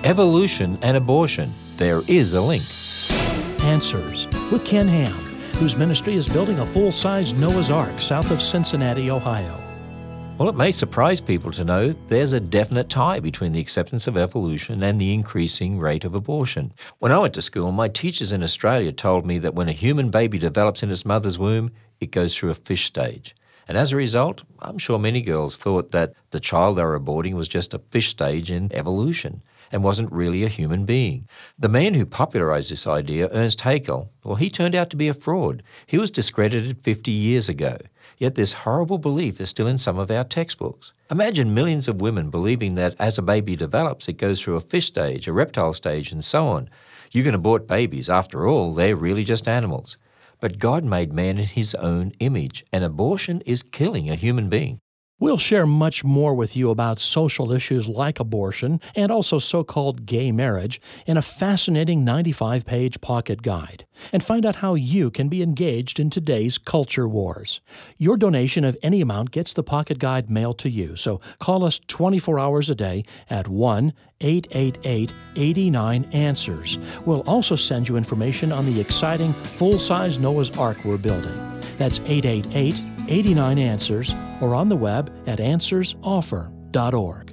evolution and abortion. There is a link. Answers with Ken Ham, whose ministry is building a full-size Noah's Ark south of Cincinnati, Ohio. Well, it may surprise people to know there's a definite tie between the acceptance of evolution and the increasing rate of abortion. When I went to school, my teachers in Australia told me that when a human baby develops in its mother's womb, it goes through a fish stage. And as a result, I'm sure many girls thought that the child they were aborting was just a fish stage in evolution and wasn't really a human being. The man who popularized this idea, Ernst Haeckel, well, he turned out to be a fraud. He was discredited 50 years ago. Yet this horrible belief is still in some of our textbooks. Imagine millions of women believing that as a baby develops, it goes through a fish stage, a reptile stage, and so on. You can abort babies. After all, they're really just animals. But God made man in his own image, and abortion is killing a human being. We'll share much more with you about social issues like abortion and also so-called gay marriage in a fascinating 95-page pocket guide, and find out how you can be engaged in today's culture wars. Your donation of any amount gets the pocket guide mailed to you, so call us 24 hours a day at 1-888-89-ANSWERS. We'll also send you information on the exciting full-size Noah's Ark we're building. That's 888-89-ANSWERS, or on the web at answersoffer.org.